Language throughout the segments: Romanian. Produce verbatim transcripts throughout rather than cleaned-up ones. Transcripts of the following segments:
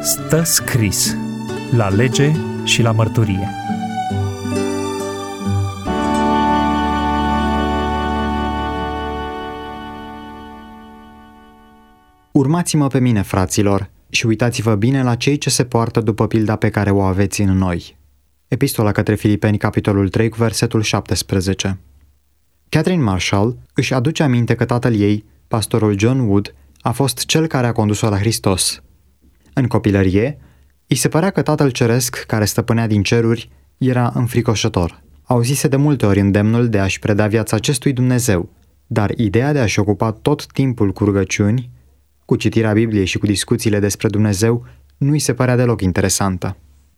Stă scris la lege și la mărturie. Urmați-mă pe mine, fraților, și uitați-vă bine la cei ce se poartă după pilda pe care o aveți în noi. Epistola către Filipeni, capitolul trei, cu versetul șaptesprezece. Catherine Marshall își aduce aminte că tatăl ei, pastorul John Wood, a fost cel care a condus-o la Hristos. În copilărie, îi se părea că Tatăl Ceresc, care stăpânea din ceruri, era înfricoșător. Auzise de multe ori îndemnul de a-și preda viața acestui Dumnezeu, dar ideea de a-și ocupa tot timpul cu rugăciuni, cu citirea Bibliei și cu discuțiile despre Dumnezeu, nu îi se părea deloc interesantă.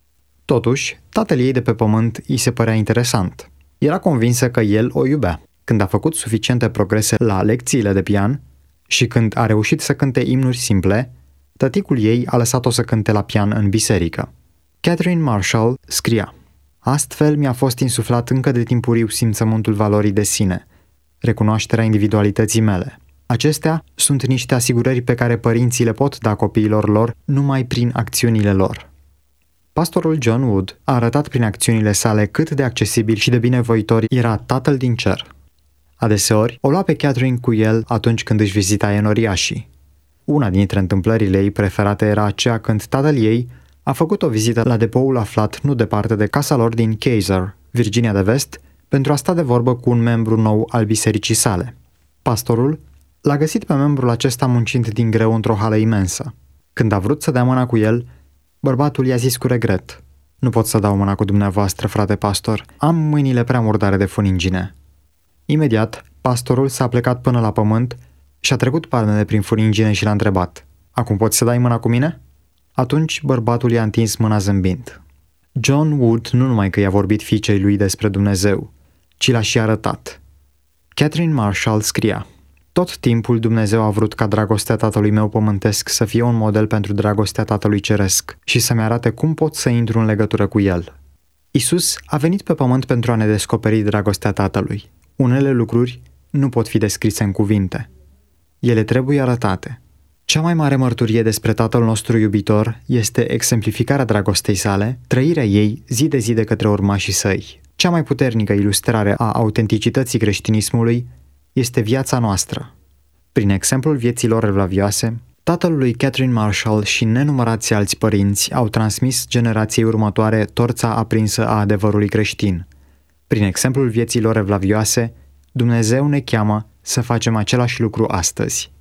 Totuși, tatăl ei de pe pământ îi se părea interesant. Era convinsă că el o iubea. Când a făcut suficiente progrese la lecțiile de pian și când a reușit să cânte imnuri simple, tăticul ei a lăsat-o să cânte la pian în biserică. Catherine Marshall scria: "Astfel mi-a fost insuflat încă de timpuriu simțământul valorii de sine, recunoașterea individualității mele. Acestea sunt niște asigurări pe care părinții le pot da copiilor lor numai prin acțiunile lor." Pastorul John Wood a arătat prin acțiunile sale cât de accesibil și de binevoitor era Tatăl din cer. Adeseori o lua pe Catherine cu el atunci când își vizita enoriașii. Una dintre întâmplările ei preferate era aceea când tatăl ei a făcut o vizită la depoul aflat nu departe de casa lor din Kaiser, Virginia de Vest, pentru a sta de vorbă cu un membru nou al bisericii sale. Pastorul l-a găsit pe membrul acesta muncind din greu într-o hală imensă. Când a vrut să dea mâna cu el, bărbatul i-a zis cu regret: "Nu pot să dau mâna cu dumneavoastră, frate pastor, am mâinile prea murdare de funingine." Imediat, pastorul s-a plecat până la pământ și a trecut palmele prin funingine și l-a întrebat: "Acum poți să dai mâna cu mine?" Atunci bărbatul i-a întins mâna zâmbind. John Wood nu numai că i-a vorbit fiicei lui despre Dumnezeu, ci l-a și arătat. Catherine Marshall scria: "Tot timpul Dumnezeu a vrut ca dragostea tatălui meu pământesc să fie un model pentru dragostea tatălui ceresc și să-mi arate cum pot să intru în legătură cu el. Isus a venit pe pământ pentru a ne descoperi dragostea tatălui. Unele lucruri nu pot fi descrise în cuvinte. Ele trebuie arătate. Cea mai mare mărturie despre Tatăl nostru iubitor este exemplificarea dragostei sale, trăirea ei zi de zi de către urmașii săi. Cea mai puternică ilustrare a autenticității creștinismului este viața noastră. Prin exemplul vieții lor evlavioase, tatăl lui Catherine Marshall și nenumărați alți părinți au transmis generației următoare torța aprinsă a adevărului creștin. Prin exemplul vieții lor evlavioase, Dumnezeu ne cheamă să facem același lucru astăzi.